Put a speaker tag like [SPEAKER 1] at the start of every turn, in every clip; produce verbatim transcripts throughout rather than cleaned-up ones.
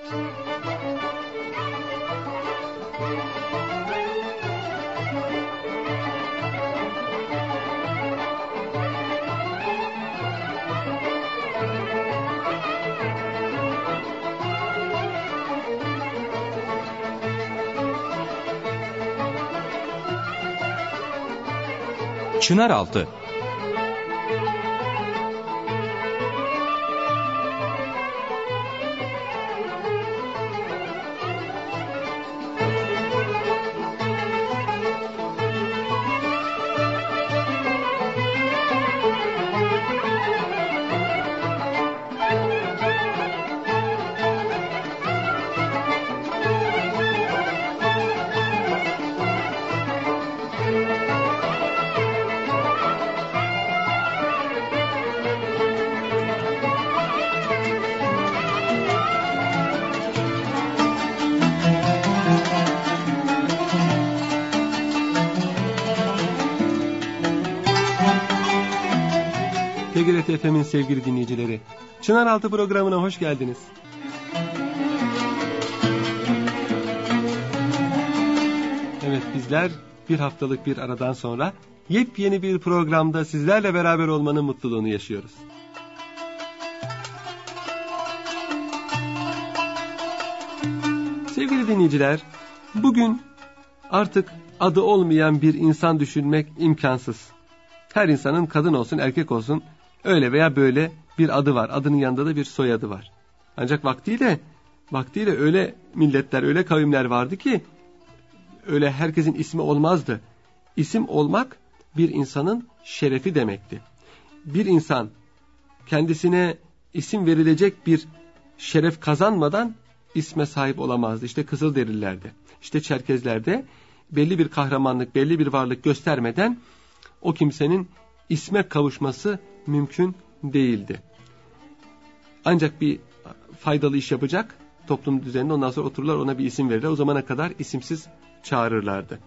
[SPEAKER 1] Çınaraltı.
[SPEAKER 2] T G R T F M'in sevgili dinleyicileri, Çınaraltı programına hoş geldiniz. Evet, bizler bir haftalık bir aradan sonra yepyeni bir programda sizlerle beraber olmanın mutluluğunu yaşıyoruz. Sevgili dinleyiciler, bugün artık adı olmayan bir insan düşünmek imkansız. Her insanın, kadın olsun erkek olsun, öyle veya böyle bir adı var. Adının yanında da bir soyadı var. Ancak vaktiyle, vaktiyle öyle milletler, öyle kavimler vardı ki öyle herkesin ismi olmazdı. İsim olmak bir insanın şerefi demekti. Bir insan kendisine isim verilecek bir şeref kazanmadan isme sahip olamazdı. İşte Kızılderililerde, işte Çerkezlerde belli bir kahramanlık, belli bir varlık göstermeden o kimsenin isme kavuşması mümkün değildi. Ancak bir faydalı iş yapacak toplum düzeninde, ondan sonra otururlar, ona bir isim verirler. O zamana kadar isimsiz çağırırlardı.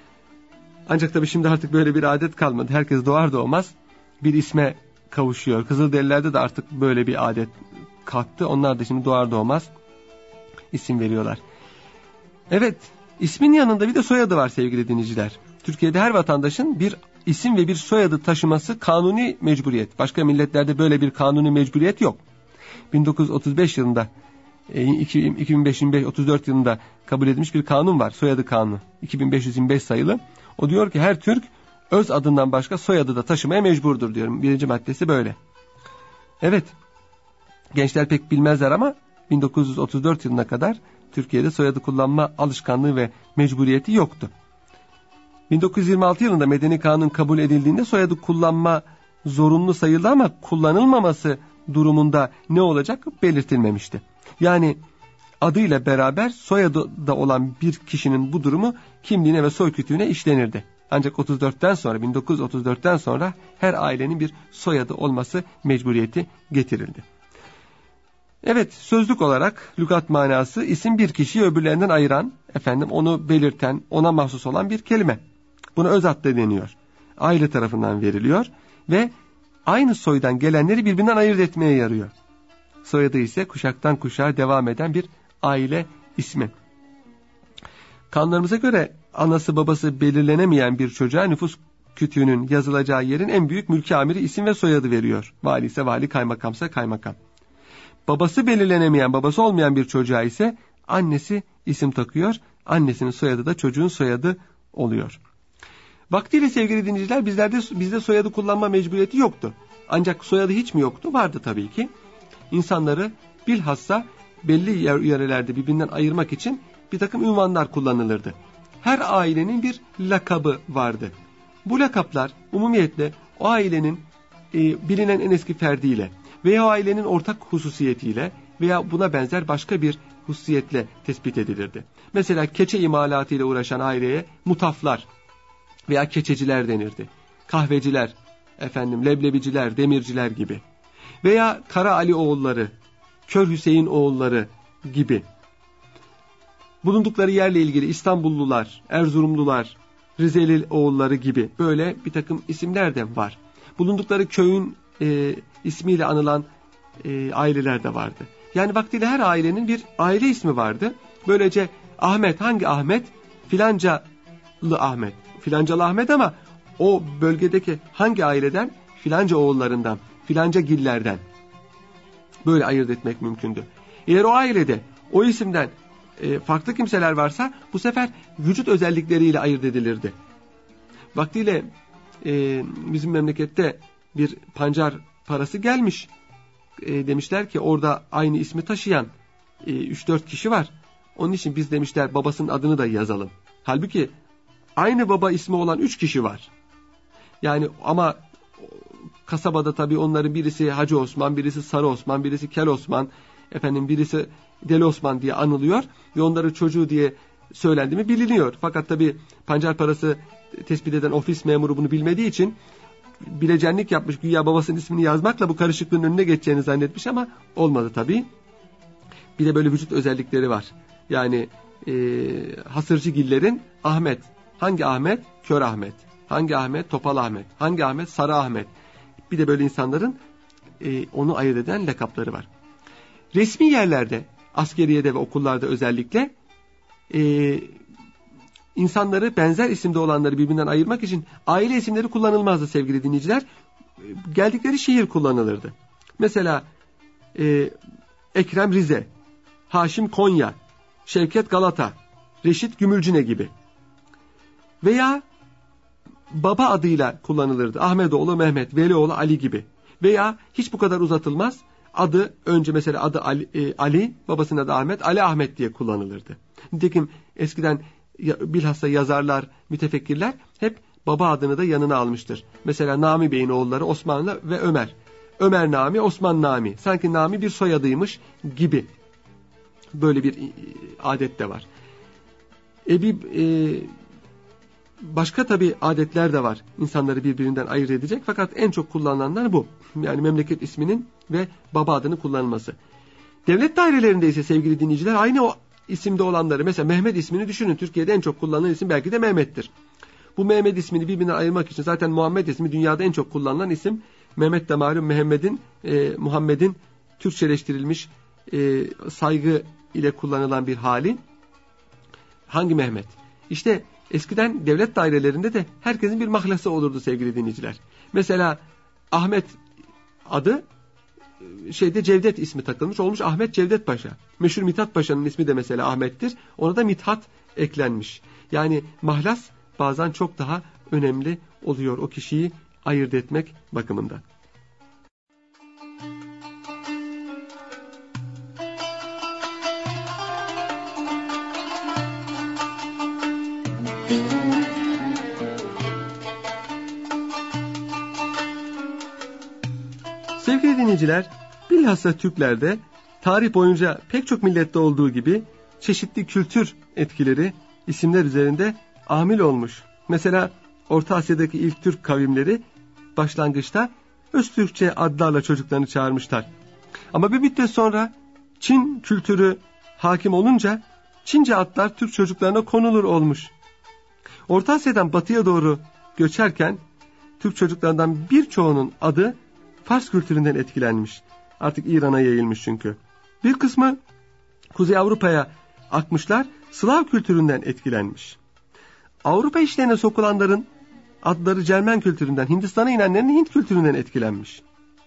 [SPEAKER 2] Ancak tabii şimdi artık böyle bir adet kalmadı. Herkes doğar doğmaz bir isme kavuşuyor. Kızılderililerde de artık böyle bir adet kalktı. Onlar da şimdi doğar doğmaz isim veriyorlar. Evet, ismin yanında bir de soyadı var sevgili dinleyiciler. Türkiye'de her vatandaşın bir isim ve bir soyadı taşıması kanuni mecburiyet. Başka milletlerde böyle bir kanuni mecburiyet yok. bin dokuz yüz otuz beş yılında, iki bin beş yüz otuz dört yılında kabul edilmiş bir kanun var. Soyadı kanunu. iki bin beş yüz yirmi beş sayılı. O diyor ki her Türk öz adından başka soyadı da taşımaya mecburdur diyorum. Birinci maddesi böyle. Evet. Gençler pek bilmezler ama bin dokuz yüz otuz dört yılına kadar Türkiye'de soyadı kullanma alışkanlığı ve mecburiyeti yoktu. bin dokuz yüz yirmi altı yılında Medeni Kanun kabul edildiğinde soyadı kullanma zorunlu sayıldı ama kullanılmaması durumunda ne olacak belirtilmemişti. Yani adıyla beraber soyadı da olan bir kişinin bu durumu kimliğine ve soykütüğüne işlenirdi. Ancak otuz dörtten sonra, bin dokuz yüz otuz dörtten sonra her ailenin bir soyadı olması mecburiyeti getirildi. Evet, sözlük olarak lügat manası isim bir kişiyi öbürlerinden ayıran, efendim onu belirten, ona mahsus olan bir kelime. Buna öz ad da deniyor. Aile tarafından veriliyor ve aynı soydan gelenleri birbirinden ayırt etmeye yarıyor. Soyadı ise kuşaktan kuşağa devam eden bir aile ismi. Kanunlarımıza göre anası babası belirlenemeyen bir çocuğa nüfus kütüğünün yazılacağı yerin en büyük mülki amiri isim ve soyadı veriyor. Vali ise vali, kaymakamsa kaymakam. Babası belirlenemeyen, babası olmayan bir çocuğa ise annesi isim takıyor. Annesinin soyadı da çocuğun soyadı oluyor. Vaktiyle sevgili dinleyiciler, bizlerde bizde soyadı kullanma mecburiyeti yoktu. Ancak soyadı hiç mi yoktu? Vardı tabii ki. İnsanları bilhassa belli yörelerde birbirinden ayırmak için bir takım ünvanlar kullanılırdı. Her ailenin bir lakabı vardı. Bu lakaplar umumiyetle o ailenin e, bilinen en eski ferdiyle veya o ailenin ortak hususiyetiyle veya buna benzer başka bir hususiyetle tespit edilirdi. Mesela keçe imalatıyla uğraşan aileye mutaflar veya keçeciler denirdi. Kahveciler, efendim leblebiciler, demirciler gibi. Veya Kara Ali oğulları, Kör Hüseyin oğulları gibi. Bulundukları yerle ilgili İstanbullular, Erzurumlular, Rizeli oğulları gibi böyle bir takım isimler de var. Bulundukları köyün e, ismiyle anılan e, aileler de vardı. Yani vaktiyle her ailenin bir aile ismi vardı. Böylece Ahmet, hangi Ahmet? Filancalı Ahmet. Filancalı Ahmet ama o bölgedeki hangi aileden? Filanca oğullarından, filanca gillerden. Böyle ayırt etmek mümkündü. Eğer o ailede o isimden e, farklı kimseler varsa bu sefer vücut özellikleriyle ayırt edilirdi. Vaktiyle e, bizim memlekette bir pancar parası gelmiş. E, demişler ki orada aynı ismi taşıyan e, üç dört kişi var. Onun için biz demişler babasının adını da yazalım. Halbuki aynı baba ismi olan üç kişi var. Yani ama kasabada tabii onların birisi Hacı Osman, birisi Sarı Osman, birisi Kel Osman, efendim birisi Deli Osman diye anılıyor ve onların çocuğu diye söylendi mi biliniyor. Fakat tabii pancar parası tespit eden ofis memuru bunu bilmediği için bilecenlik yapmış, güya babasının ismini yazmakla bu karışıklığın önüne geçeceğini zannetmiş ama olmadı tabii. Bir de böyle vücut özellikleri var. Yani e, hasırcıgillerin Ahmet. Hangi Ahmet? Kör Ahmet. Hangi Ahmet? Topal Ahmet. Hangi Ahmet? Sarı Ahmet. Bir de böyle insanların e, onu ayırt eden lakapları var. Resmi yerlerde, askeriyede ve okullarda özellikle e, insanları benzer isimde olanları birbirinden ayırmak için aile isimleri kullanılmazdı sevgili dinleyiciler. Geldikleri şehir kullanılırdı. Mesela e, Ekrem Rize, Haşim Konya, Şevket Galata, Reşit Gümülcine gibi. Veya baba adıyla kullanılırdı. Ahmetoğlu Mehmet, Velioğlu Ali gibi. Veya hiç bu kadar uzatılmaz. Adı önce mesela adı Ali, e, Ali babasının adı Ahmet, Ali Ahmet diye kullanılırdı. Nitekim eskiden bilhassa yazarlar, mütefekkirler hep baba adını da yanına almıştır. Mesela Nami Bey'in oğulları Osmanlı ve Ömer. Ömer Nami, Osman Nami. Sanki Nami bir soyadıymış gibi. Böyle bir adet de var. E bir e, başka tabii adetler de var. İnsanları birbirinden ayırt edecek. Fakat en çok kullanılanlar bu. Yani memleket isminin ve baba adını kullanılması. Devlet dairelerinde ise sevgili dinleyiciler aynı o isimde olanları, mesela Mehmet ismini düşünün. Türkiye'de en çok kullanılan isim belki de Mehmet'tir. Bu Mehmet ismini birbirinden ayırmak için zaten Muhammed ismi dünyada en çok kullanılan isim. Mehmet de malum Mehmet'in, e, Muhammed'in Türkçeleştirilmiş e, saygı ile kullanılan bir hali. Hangi Mehmet? İşte eskiden devlet dairelerinde de herkesin bir mahlası olurdu sevgili dinleyiciler. Mesela Ahmet adı şeyde Cevdet ismi takılmış, olmuş Ahmet Cevdet Paşa. Meşhur Mithat Paşa'nın ismi de mesela Ahmet'tir. Ona da Mithat eklenmiş. Yani mahlas bazen çok daha önemli oluyor o kişiyi ayırt etmek bakımından. Sevgili dinleyiciler, bilhassa Türklerde tarih boyunca pek çok millette olduğu gibi çeşitli kültür etkileri isimler üzerinde amil olmuş. Mesela Orta Asya'daki ilk Türk kavimleri başlangıçta Öztürkçe adlarla çocuklarını çağırmışlar. Ama bir müddet sonra Çin kültürü hakim olunca Çince adlar Türk çocuklarına konulur olmuş. Orta Asya'dan batıya doğru göçerken Türk çocuklarından birçoğunun adı Fars kültüründen etkilenmiş. Artık İran'a yayılmış çünkü. Bir kısmı Kuzey Avrupa'ya akmışlar, Slav kültüründen etkilenmiş. Avrupa işlerine sokulanların adları Cermen kültüründen, Hindistan'a inenlerin Hint kültüründen etkilenmiş.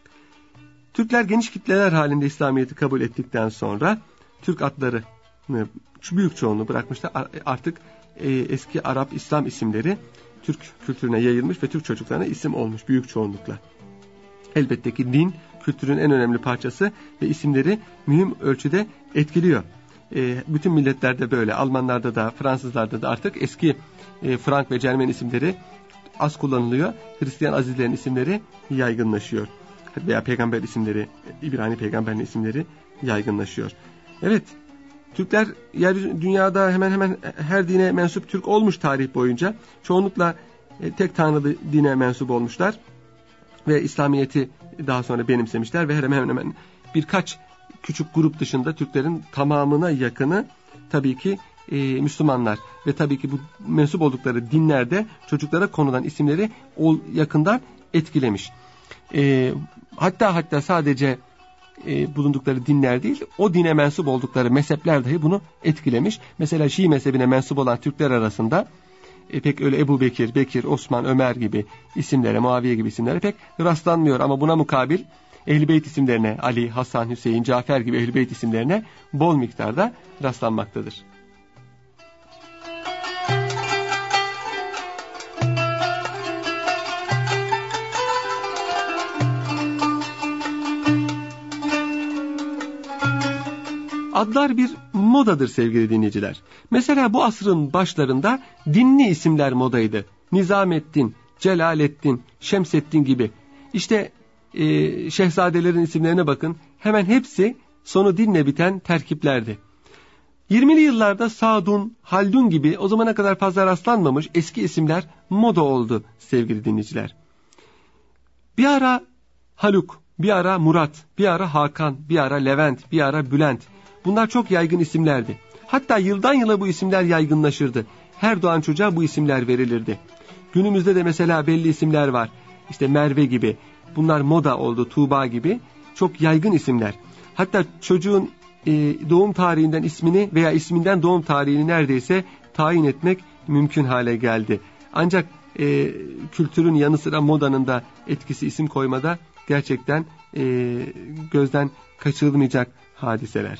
[SPEAKER 2] Türkler geniş kitleler halinde İslamiyet'i kabul ettikten sonra Türk adlarını büyük çoğunluğu bırakmışlar. Artık e, eski Arap İslam isimleri Türk kültürüne yayılmış ve Türk çocuklarına isim olmuş büyük çoğunlukla. Elbette ki din kültürün en önemli parçası ve isimleri mühim ölçüde etkiliyor. E, bütün milletlerde böyle, Almanlarda da, Fransızlarda da artık eski e, Frank ve Cermen isimleri az kullanılıyor. Hristiyan azizlerin isimleri yaygınlaşıyor. Veya peygamber isimleri, İbrani peygamberin isimleri yaygınlaşıyor. Evet, Türkler yer dünyada hemen hemen her dine mensup Türk olmuş tarih boyunca. Çoğunlukla e, tek tanrılı dine mensup olmuşlar. Ve İslamiyet'i daha sonra benimsemişler ve hemen hemen birkaç küçük grup dışında Türklerin tamamına yakını tabii ki e, Müslümanlar. Ve tabii ki bu mensup oldukları dinlerde çocuklara konulan isimleri o yakından etkilemiş. E, hatta hatta sadece e, bulundukları dinler değil, o dine mensup oldukları mezhepler dahi bunu etkilemiş. Mesela Şii mezhebine mensup olan Türkler arasında e, pek öyle Ebu Bekir, Bekir, Osman, Ömer gibi isimlere, Muaviye gibi isimlere pek rastlanmıyor. Ama buna mukabil Ehl-i Beyt isimlerine, Ali, Hasan, Hüseyin, Cafer gibi Ehl-i Beyt isimlerine bol miktarda rastlanmaktadır. Adlar bir modadır sevgili dinleyiciler. Mesela bu asrın başlarında dinli isimler modaydı. Nizamettin, Celaleddin, Şemseddin gibi. İşte e, şehzadelerin isimlerine bakın. Hemen hepsi sonu dinle biten terkiplerdi. yirmili yıllarda Sadun, Haldun gibi o zamana kadar fazla rastlanmamış eski isimler moda oldu sevgili dinleyiciler. Bir ara Haluk, bir ara Murat, bir ara Hakan, bir ara Levent, bir ara Bülent. Bunlar çok yaygın isimlerdi. Hatta yıldan yıla bu isimler yaygınlaşırdı. Her doğan çocuğa bu isimler verilirdi. Günümüzde de mesela belli isimler var. İşte Merve gibi. Bunlar moda oldu. Tuğba gibi. Çok yaygın isimler. Hatta çocuğun e, doğum tarihinden ismini veya isminden doğum tarihini neredeyse tayin etmek mümkün hale geldi. Ancak e, kültürün yanı sıra modanın da etkisi isim koymada gerçekten e, gözden kaçırılmayacak hadiseler.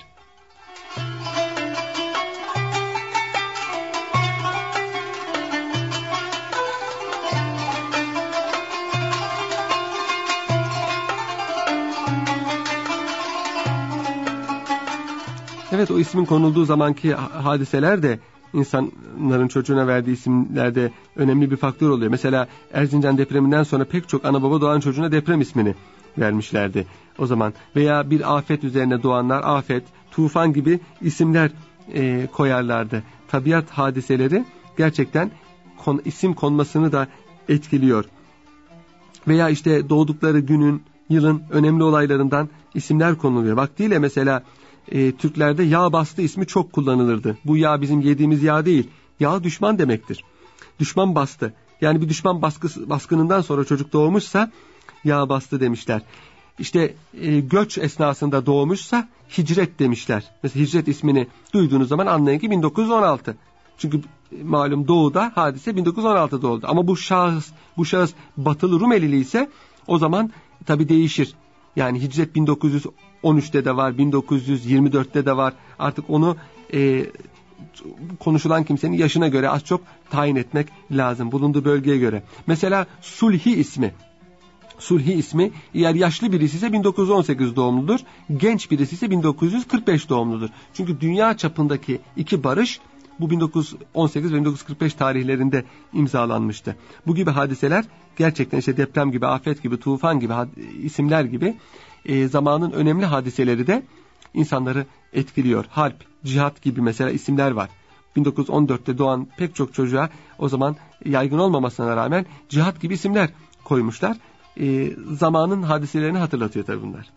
[SPEAKER 2] Evet, o ismin konulduğu zamanki hadiseler de insanların çocuğuna verdiği isimlerde önemli bir faktör oluyor. Mesela Erzincan depreminden sonra pek çok ana baba doğan çocuğuna deprem ismini vermişlerdi o zaman. Veya bir afet üzerine doğanlar afet, tufan gibi isimler e, koyarlardı. Tabiat hadiseleri gerçekten kon, isim konmasını da etkiliyor. Veya işte doğdukları günün, yılın önemli olaylarından isimler konuluyor. Vaktiyle mesela e, Türklerde yağ bastı ismi çok kullanılırdı. Bu yağ bizim yediğimiz yağ değil. Yağ düşman demektir. Düşman bastı. Yani bir düşman baskısı, baskınından sonra çocuk doğmuşsa yağ bastı demişler. İşte e, göç esnasında doğmuşsa hicret demişler. Mesela hicret ismini duyduğunuz zaman anlayın ki bin dokuz yüz on altı. Çünkü e, malum doğuda hadise bin dokuz yüz on altıda oldu. Ama bu şahıs, bu şahıs Batılı Rumelili ise o zaman tabii değişir. Yani hicret bin dokuz yüz on üçte de var, bin dokuz yüz yirmi dörtte de var. Artık onu e, konuşulan kimsenin yaşına göre az çok tayin etmek lazım. Bulunduğu bölgeye göre. Mesela Sulhi ismi. Sulhi ismi eğer yaşlı birisi ise bin dokuz yüz on sekiz doğumludur. Genç birisi ise bin dokuz yüz kırk beş doğumludur. Çünkü dünya çapındaki iki barış bu bin dokuz yüz on sekiz ve bin dokuz yüz kırk beş tarihlerinde imzalanmıştı. Bu gibi hadiseler gerçekten işte deprem gibi, afet gibi, tufan gibi isimler gibi e, zamanın önemli hadiseleri de insanları etkiliyor. Harp, cihat gibi mesela isimler var. bin dokuz yüz on dörtte doğan pek çok çocuğa o zaman yaygın olmamasına rağmen cihat gibi isimler koymuşlar. E, zamanın hadiselerini hatırlatıyor tabii bunlar.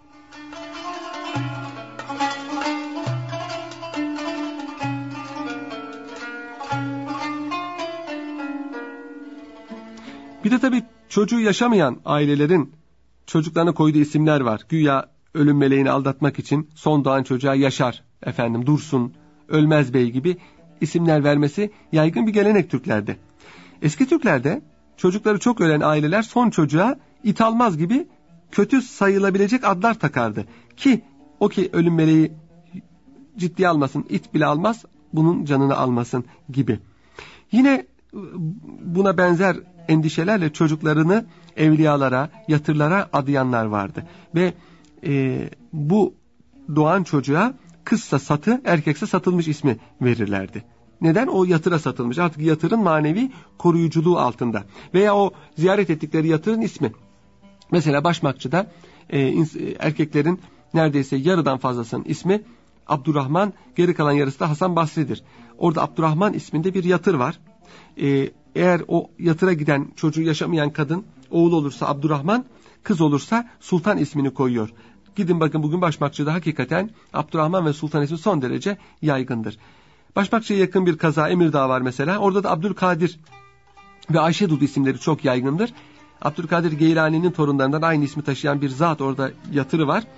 [SPEAKER 2] Bir de tabii çocuğu yaşamayan ailelerin çocuklarına koyduğu isimler var. Güya ölüm meleğini aldatmak için son doğan çocuğa Yaşar, efendim Dursun, Ölmez Bey gibi isimler vermesi yaygın bir gelenek Türklerde. Eski Türklerde çocukları çok ölen aileler son çocuğa İtalmaz gibi kötü sayılabilecek adlar takardı. Ki o ki ölüm meleği ciddiye almasın, it bile almaz, bunun canını almasın gibi. Yine buna benzer endişelerle çocuklarını evliyalara, yatırlara adayanlar vardı. Ve e, bu doğan çocuğa kızsa satı, erkekse satılmış ismi verirlerdi. Neden? O yatıra satılmış. Artık yatırın manevi koruyuculuğu altında. Veya o ziyaret ettikleri yatırın ismi. Mesela Başmakçı'da e, erkeklerin neredeyse yarıdan fazlasının ismi Abdurrahman, geri kalan yarısı da Hasan Basri'dir. Orada Abdurrahman isminde bir yatır var. E, eğer o yatıra giden çocuğu yaşamayan kadın oğul olursa Abdurrahman, kız olursa Sultan ismini koyuyor. Gidin bakın bugün Başmakçı'da hakikaten Abdurrahman ve Sultan ismi son derece yaygındır. Başmakçı'ya yakın bir kaza Emirdağ var mesela. Orada da Abdülkadir ve Ayşe Dudu isimleri çok yaygındır. Abdülkadir Geylani'nin torunlarından aynı ismi taşıyan bir zat orada yatırı var.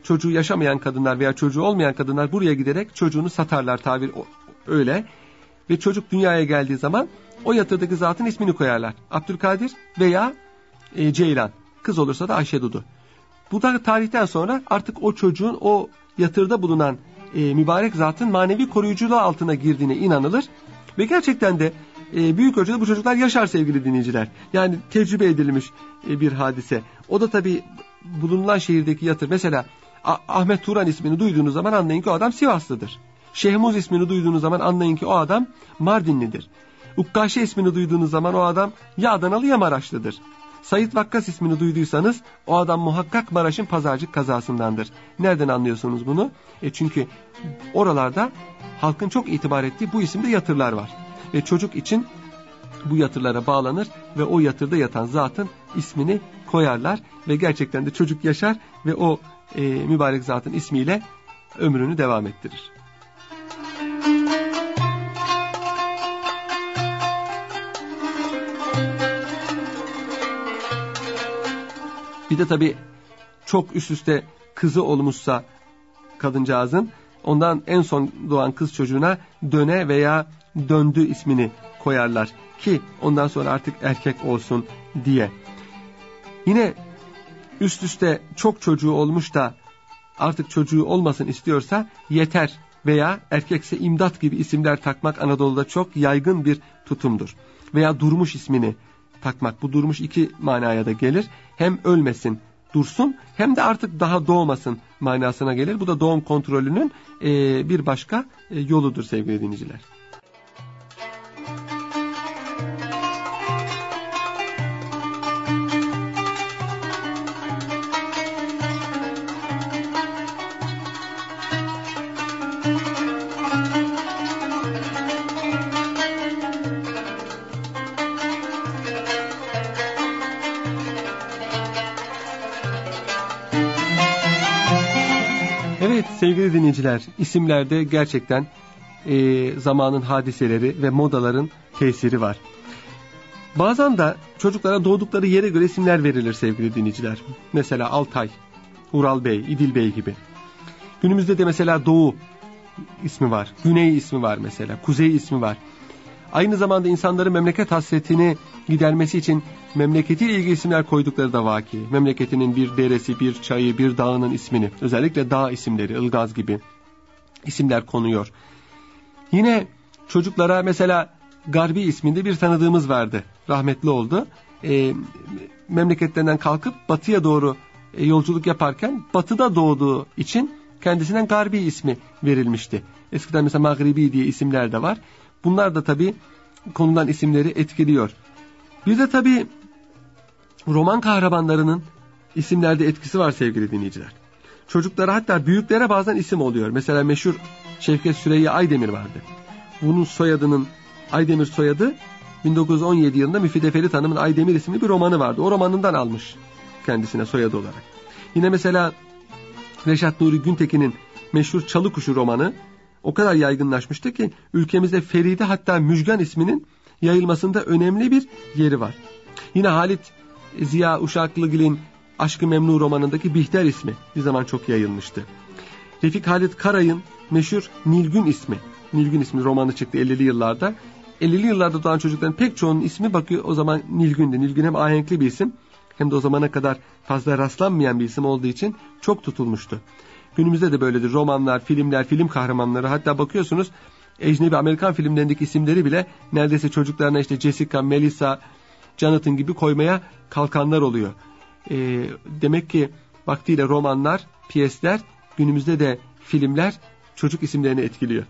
[SPEAKER 2] çocuğu yaşamayan kadınlar veya çocuğu olmayan kadınlar buraya giderek çocuğunu satarlar, tabir öyle. Ve çocuk dünyaya geldiği zaman o yatırdaki zatın ismini koyarlar. Abdülkadir veya e, Ceylan. Kız olursa da Ayşe Dudu. Bu da tarihten sonra artık o çocuğun o yatırda bulunan e, mübarek zatın manevi koruyuculuğu altına girdiğine inanılır. Ve gerçekten de e, büyük ölçüde bu çocuklar yaşar sevgili dinleyiciler. Yani tecrübe edilmiş e, bir hadise. O da tabii bulunan şehirdeki yatır. Mesela A- Ahmet Turan ismini duyduğunuz zaman anlayın ki o adam Sivaslıdır. Şehmuz ismini duyduğunuz zaman anlayın ki o adam Mardinlidir. Ukkaşe ismini duyduğunuz zaman o adam ya Adanalı ya Maraşlıdır. Said Vakkas ismini duyduysanız o adam muhakkak Maraş'ın Pazarcık kazasındandır. Nereden anlıyorsunuz bunu? E çünkü oralarda halkın çok itibar ettiği bu isimde yatırlar var. Ve çocuk için bu yatırlara bağlanır ve o yatırda yatan zatın ismini koyarlar. Ve gerçekten de çocuk yaşar ve o e, mübarek zatın ismiyle ömrünü devam ettirir. Bir de tabii çok üst üste kızı olmuşsa kadıncağızın ondan en son doğan kız çocuğuna Döne veya Döndü ismini koyarlar ki ondan sonra artık erkek olsun diye. Yine üst üste çok çocuğu olmuş da artık çocuğu olmasın istiyorsa Yeter veya erkekse İmdat gibi isimler takmak Anadolu'da çok yaygın bir tutumdur. Veya Durmuş ismini takmak. Bu Durmuş iki manaya da gelir. Hem ölmesin, dursun hem de artık daha doğmasın manasına gelir. Bu da doğum kontrolünün e, bir başka e, yoludur sevgili dinleyiciler. Evet sevgili dinleyiciler, isimlerde gerçekten e, zamanın hadiseleri ve modaların tesiri var. Bazen de çocuklara doğdukları yere göre isimler verilir sevgili dinleyiciler. Mesela Altay, Ural Bey, İdil Bey gibi. Günümüzde de mesela Doğu ismi var, Güney ismi var mesela, Kuzey ismi var. Aynı zamanda insanların memleket hasretini gidermesi için memleketiyle ilgili isimler koydukları da vaki. Memleketinin bir deresi, bir çayı, bir dağının ismini, özellikle dağ isimleri, Ilgaz gibi isimler konuyor. Yine çocuklara mesela Garbi isminde bir tanıdığımız vardı, rahmetli oldu. E, memleketlerinden kalkıp batıya doğru e, yolculuk yaparken batıda doğduğu için kendisine Garbi ismi verilmişti. Eskiden mesela Magribi diye isimler de var. Bunlar da tabii konulan isimleri etkiliyor. Bir de tabii roman kahramanlarının isimlerde etkisi var sevgili dinleyiciler. Çocuklara hatta büyüklere bazen isim oluyor. Mesela meşhur Şevket Süreyya Aydemir vardı. Bunun soyadının Aydemir soyadı bin dokuz yüz on yedi yılında Müfide Ferit Hanım'ın Aydemir isimli bir romanı vardı. O romanından almış kendisine soyadı olarak. Yine mesela Reşat Nuri Güntekin'in meşhur Çalı Kuşu romanı o kadar yaygınlaşmıştı ki ülkemizde Feride hatta Müjgan isminin yayılmasında önemli bir yeri var. Yine Halit Ziya Uşaklıgil'in Aşk-ı Memnu romanındaki Bihter ismi bir zaman çok yayılmıştı. Refik Halit Karay'ın meşhur Nilgün ismi. Nilgün ismi romanı çıktı ellili yıllarda. ellili yıllarda doğan çocukların pek çoğunun ismi bakıyor o zaman Nilgün'dü. Nilgün hem ahenkli bir isim hem de o zamana kadar fazla rastlanmayan bir isim olduğu için çok tutulmuştu. Günümüzde de böyledir. Romanlar, filmler, film kahramanları, hatta bakıyorsunuz ecnebi Amerikan filmlerindeki isimleri bile neredeyse çocuklarına işte Jessica, Melissa, Jonathan gibi koymaya kalkanlar oluyor. E, demek ki vaktiyle romanlar, piyesler, günümüzde de filmler çocuk isimlerini etkiliyor.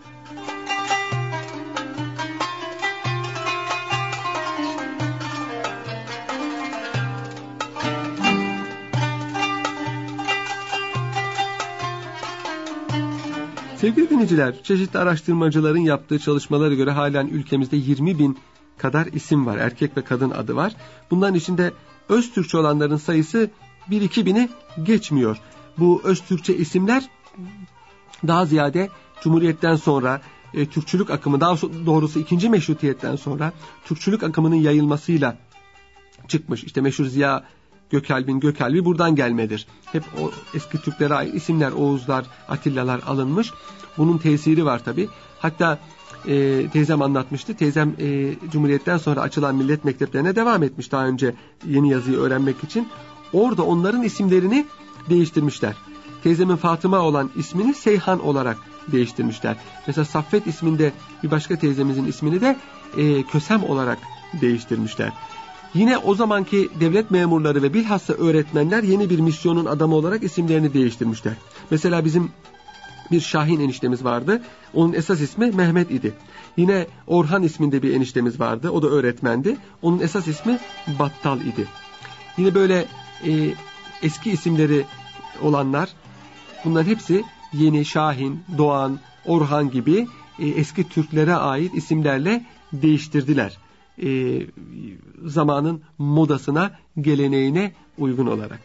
[SPEAKER 2] Sevgili dinleyiciler, çeşitli araştırmacıların yaptığı çalışmalara göre halen ülkemizde yirmi bin kadar isim var. Erkek ve kadın adı var. Bunların içinde öz Türkçe olanların sayısı bir iki bini geçmiyor. Bu öz Türkçe isimler daha ziyade Cumhuriyet'ten sonra e, Türkçülük akımı, daha doğrusu ikinci meşrutiyetten sonra Türkçülük akımının yayılmasıyla çıkmış. İşte meşhur Ziya Gökalp'in Gökalp'i buradan gelmedir. Hep o eski Türklere ait isimler, Oğuzlar, Atillalar alınmış. Bunun tesiri var tabii. Hatta e, teyzem anlatmıştı. Teyzem e, Cumhuriyet'ten sonra açılan millet mekteplerine devam etmiş daha önce yeni yazıyı öğrenmek için. Orada onların isimlerini değiştirmişler. Teyzemin Fatıma olan ismini Seyhan olarak değiştirmişler. Mesela Saffet isminde bir başka teyzemizin ismini de e, Kösem olarak değiştirmişler. Yine o zamanki devlet memurları ve bilhassa öğretmenler yeni bir misyonun adamı olarak isimlerini değiştirmişler. Mesela bizim bir Şahin eniştemiz vardı. Onun esas ismi Mehmet idi. Yine Orhan isminde bir eniştemiz vardı. O da öğretmendi. Onun esas ismi Battal idi. Yine böyle e, eski isimleri olanlar, bunların hepsi yeni Şahin, Doğan, Orhan gibi e, eski Türklere ait isimlerle değiştirdiler. E, zamanın modasına, geleneğine uygun olarak.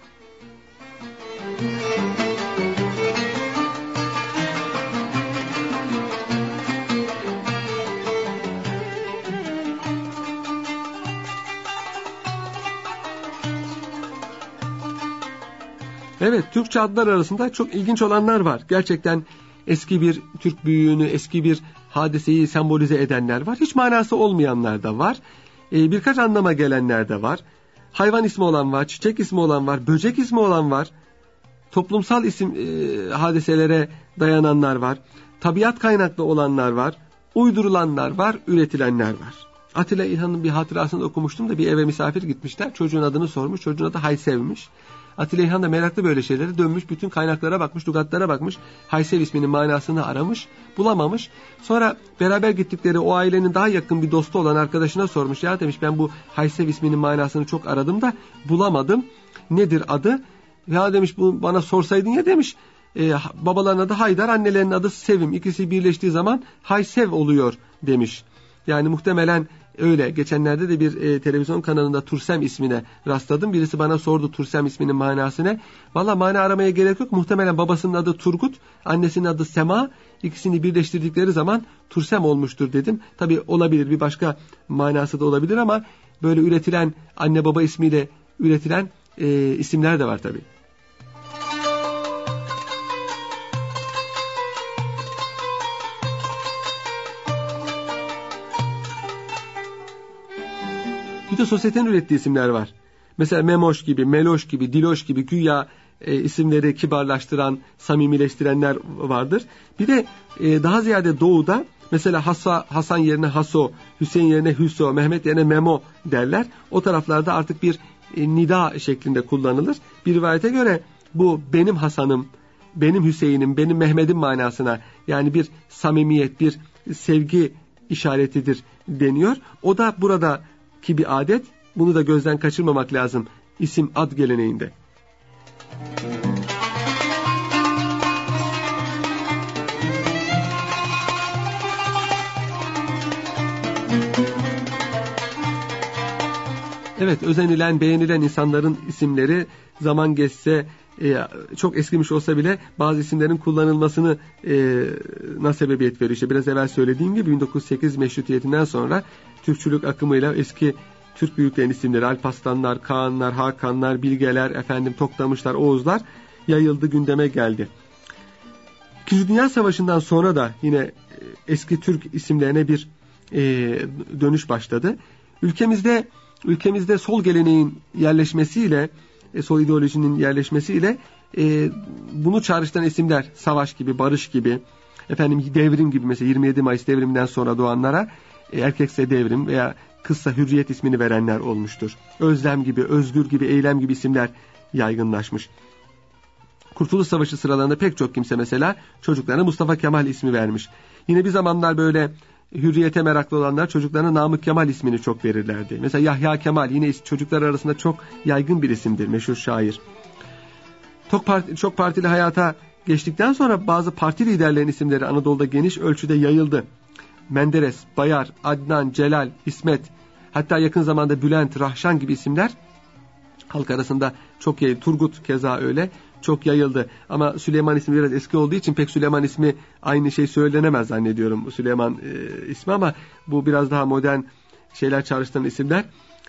[SPEAKER 2] Evet, Türkçe adlar arasında çok ilginç olanlar var. Gerçekten eski bir Türk büyüğünü, eski bir hadiseyi sembolize edenler var. Hiç manası olmayanlar da var. Ee, birkaç anlama gelenler de var. Hayvan ismi olan var, çiçek ismi olan var, böcek ismi olan var. Toplumsal isim e, hadiselere dayananlar var. Tabiat kaynaklı olanlar var. Uydurulanlar var, üretilenler var. Atilla İlhan'ın bir hatırasını okumuştum da bir eve misafir gitmişler. Çocuğun adını sormuş, çocuğun adı Haysev'miş. Atilla İlhan da meraklı böyle şeylere dönmüş, bütün kaynaklara bakmış, lügatlara bakmış. Haysev isminin manasını aramış, bulamamış. Sonra beraber gittikleri o ailenin daha yakın bir dostu olan arkadaşına sormuş. Ya demiş, ben bu Haysev isminin manasını çok aradım da bulamadım. Nedir adı? Ya demiş, bu bana sorsaydın ya demiş. E, babaların adı Haydar, annelerin adı Sevim. İkisi birleştiği zaman Haysev oluyor demiş. Yani muhtemelen öyle. Geçenlerde de bir e, televizyon kanalında Tursem ismine rastladım. Birisi bana sordu Tursem isminin manası ne? Valla mana aramaya gerek yok. Muhtemelen babasının adı Turgut, annesinin adı Sema. İkisini birleştirdikleri zaman Tursem olmuştur dedim. Tabii olabilir, bir başka manası da olabilir ama böyle üretilen, anne baba ismiyle üretilen e, isimler de var tabii. Bir de sosyetenin ürettiği isimler var. Mesela Memoş gibi, Meloş gibi, Diloş gibi güya e, isimleri kibarlaştıran, samimileştirenler vardır. Bir de e, daha ziyade doğuda mesela Hasa, Hasan yerine Haso, Hüseyin yerine Hüso, Mehmet yerine Memo derler. O taraflarda artık bir e, nida şeklinde kullanılır. Bir rivayete göre bu benim Hasan'ım, benim Hüseyin'im, benim Mehmet'im manasına, yani bir samimiyet, bir sevgi işaretidir deniyor. O da burada ki bir adet, bunu da gözden kaçırmamak lazım isim ad geleneğinde. Evet, özenilen, beğenilen insanların isimleri zaman geçse, e, çok eskimiş olsa bile bazı isimlerin kullanılmasını e, na sebebiyet veriyor. İşte biraz evvel söylediğim gibi bin dokuz yüz sekiz meşrutiyetinden sonra Türkçülük akımıyla eski Türk büyüklerin isimleri Alparslanlar, Kağanlar, Hakanlar, Bilgeler, efendim Toktamışlar, Oğuzlar yayıldı, gündeme geldi. İkinci Dünya Savaşı'ndan sonra da yine eski Türk isimlerine bir e, dönüş başladı. Ülkemizde ülkemizde sol geleneğin yerleşmesiyle, e, sol ideolojinin yerleşmesiyle e, bunu çağrıştıran isimler, Savaş gibi, Barış gibi, efendim Devrim gibi, mesela yirmi yedi Mayıs devriminden sonra doğanlara e, erkekse Devrim veya kızsa Hürriyet ismini verenler olmuştur. Özlem gibi, Özgür gibi, Eylem gibi isimler yaygınlaşmış. Kurtuluş Savaşı sıralarında pek çok kimse mesela çocuklarına Mustafa Kemal ismi vermiş. Yine bir zamanlar böyle hürriyete meraklı olanlar çocuklarına Namık Kemal ismini çok verirlerdi. Mesela Yahya Kemal yine çocuklar arasında çok yaygın bir isimdir, meşhur şair. Çok, part- çok partili hayata geçtikten sonra bazı parti liderlerinin isimleri Anadolu'da geniş ölçüde yayıldı. Menderes, Bayar, Adnan, Celal, İsmet, hatta yakın zamanda Bülent, Rahşan gibi isimler halk arasında çok yayıldı. Turgut keza öyle, çok yayıldı. Ama Süleyman ismi biraz eski olduğu için pek Süleyman ismi aynı şey söylenemez zannediyorum Süleyman e, ismi, ama bu biraz daha modern şeyler çağrıştıran isimler.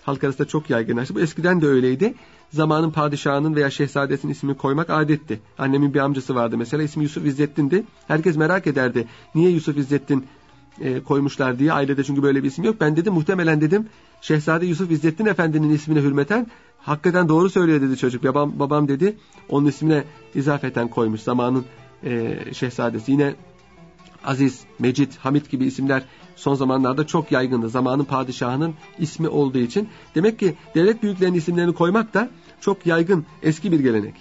[SPEAKER 2] halk arasında çok yaygınlaştı. Bu eskiden de öyleydi. Zamanın padişahının veya şehzadesinin ismini koymak adetti. Annemin bir amcası vardı mesela, ismi Yusuf İzzettin'di. Herkes merak ederdi. Niye Yusuf İzzettin e, koymuşlar diye. Ailede çünkü böyle bir isim yok. Ben dedim muhtemelen dedim Şehzade Yusuf İzzettin Efendi'nin ismine hürmeten, hakikaten doğru söylüyor dedi çocuk. Babam, babam dedi onun ismine izafeten koymuş zamanın e, şehzadesi. Yine Aziz, Mecit, Hamit gibi isimler son zamanlarda çok yaygındı. Zamanın padişahının ismi olduğu için. Demek ki devlet büyüklerinin isimlerini koymak da çok yaygın, eski bir gelenek.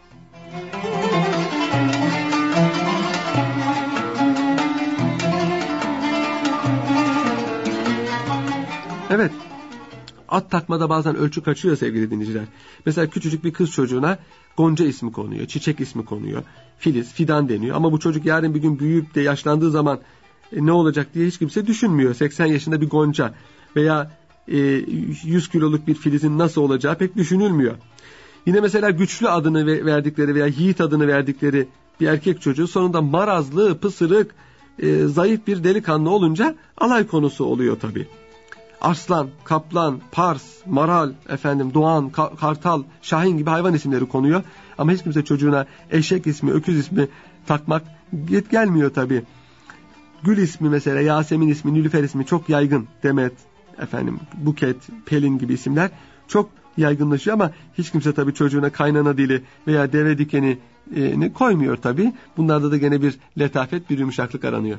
[SPEAKER 2] Evet, at takmada bazen ölçü kaçıyor sevgili dinleyiciler. Mesela küçücük bir kız çocuğuna Gonca ismi konuyor, Çiçek ismi konuyor, Filiz, Fidan deniyor. Ama bu çocuk yarın bir gün büyüyüp de yaşlandığı zaman e, ne olacak diye hiç kimse düşünmüyor. seksen yaşında bir Gonca veya e, yüz kiloluk bir Filiz'in nasıl olacağı pek düşünülmüyor. Yine mesela Güçlü adını verdikleri veya Yiğit adını verdikleri bir erkek çocuğu sonunda marazlı, pısırık, e, zayıf bir delikanlı olunca alay konusu oluyor tabii. Arslan, kaplan, pars, maral, efendim doğan, ka- kartal, şahin gibi hayvan isimleri konuyor. Ama hiç kimse çocuğuna eşek ismi, öküz ismi takmak gelmiyor tabii. Gül ismi mesela, Yasemin ismi, Nilüfer ismi çok yaygın. Demet, efendim Buket, Pelin gibi isimler çok yaygınlaşıyor ama hiç kimse tabii çocuğuna kaynana dili veya deve dikeni e, koymuyor tabii. Bunlarda da gene bir letafet, bir yumuşaklık aranıyor.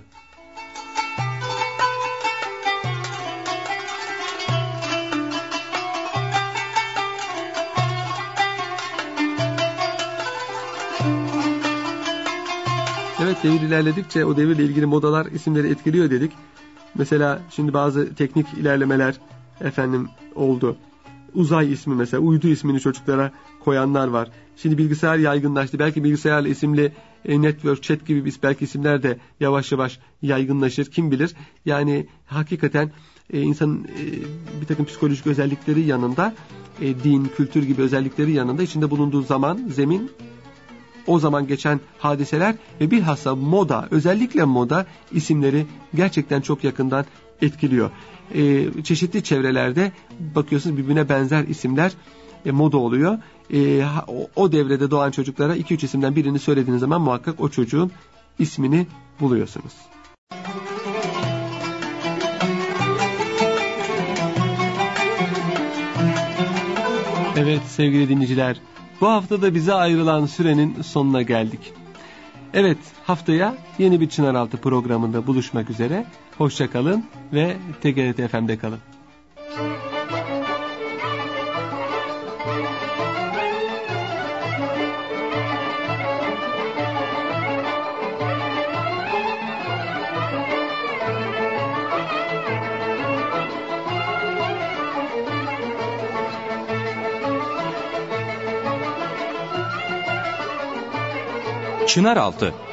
[SPEAKER 2] Evet, devir ilerledikçe o devirle ilgili modalar isimleri etkiliyor dedik. Mesela şimdi bazı teknik ilerlemeler efendim oldu. Uzay ismi mesela, uydu ismini çocuklara koyanlar var. Şimdi bilgisayar yaygınlaştı. Belki bilgisayarla isimli e, network, chat gibi belki isimler de yavaş yavaş yaygınlaşır. Kim bilir? Yani hakikaten e, insanın e, bir takım psikolojik özellikleri yanında, e, din, kültür gibi özellikleri yanında içinde bulunduğu zaman, zemin, o zaman geçen hadiseler ve bilhassa moda, özellikle moda isimleri gerçekten çok yakından etkiliyor. Ee, çeşitli çevrelerde bakıyorsunuz birbirine benzer isimler e, moda oluyor. E, o, o devrede doğan çocuklara iki üç isimden birini söylediğiniz zaman muhakkak o çocuğun ismini buluyorsunuz. Evet sevgili dinleyiciler, bu hafta da bize ayrılan sürenin sonuna geldik. Evet, haftaya yeni bir Çınaraltı programında buluşmak üzere. Hoşça kalın ve T G R T F M'de kalın.
[SPEAKER 1] Çınaraltı